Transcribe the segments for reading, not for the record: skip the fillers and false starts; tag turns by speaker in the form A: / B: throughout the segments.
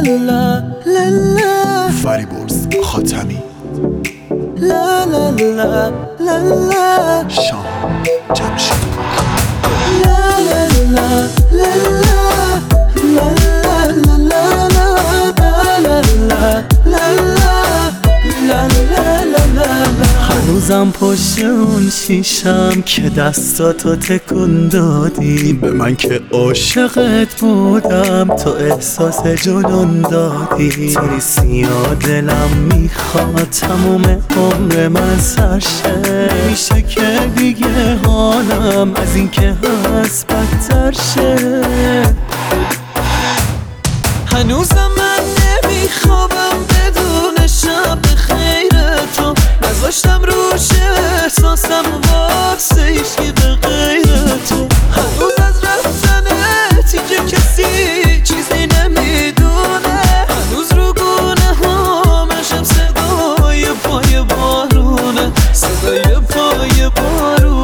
A: لا لا لا
B: فریبرز خاتمی
A: لا لا لا لا لا
B: شام جمشید
A: لا لا لا لا لا لا لا هنوزم پشت اون شیشم که دستاتو تکون دادی به من که عاشقت بودم تو احساس جنون دادی تو نیستی و دلم میخواد تموم عمر من سرشه نمیشه که دیگه حالم از این که هست بدتر شه هنوزم من نمیخوابم بدون شب خیر تو نذاشتم روش احساسم واسه هیچکی به غیر تو هنوز از رفتنت اینجا کسی چیزی نمیدونه هنوز رو گونه هامشم صدای پای بارونه صدای پای بارونه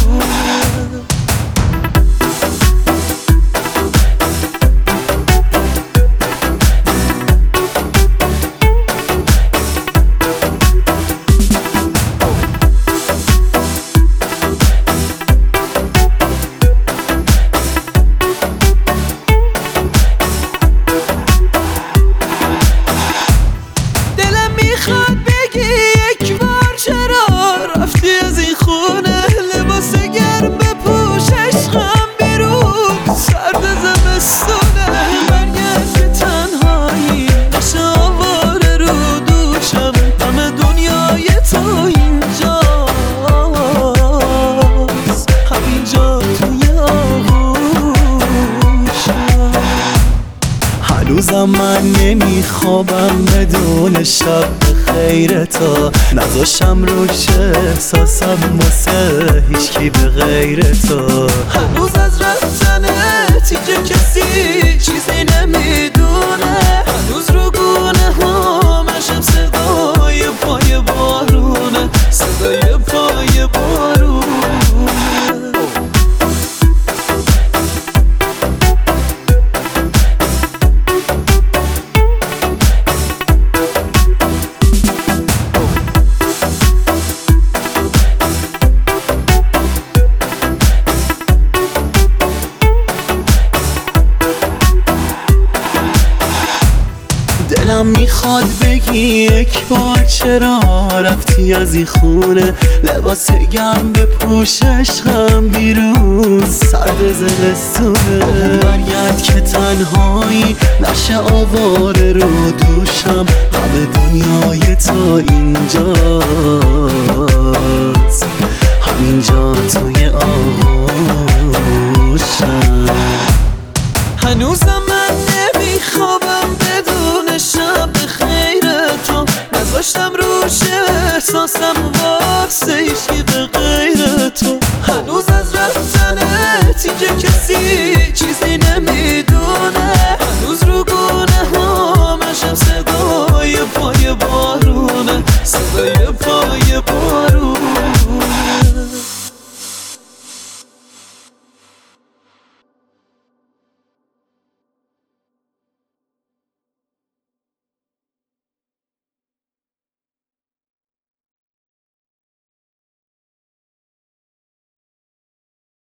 A: میخواد بگی یک بار چرا رفتی از این خونه لباس گرم بپوش عشقم بیرون سرد زمستونه برگرد که تنهایی نشه آواره رو دوشم همه دنیای تو اینجاست همینجا توی آغوشم هنوزم من نمیخوابم بدون شب خیر تو نذاشتم روش احساسم واسه هیچکی به غیر تو هنوز از رفتنت اینجا کسی چیزی نمیدونه هنوز رو گونه هامشم صدای پای بارونه صدای پای بارونه دلم میخواد بگی یک بار چرا رفتی از این خونه لباس گرم بپوش عشقم بیرون سرد زمستونه برگرد که تنهایی نشه آواره رو دوشم همه دنیای تو اینجاست همینجا توی آغوشم هنوزم من نمیخوابم بدون شب خیر تو نذاشتم روش احساسم واسه هیچکی به غیر تو هنوز از رفتنت اینجا کسی چیزی نمیدونه هنوز رو گونه هامشم صدای پای بارونه صدای پای بارونه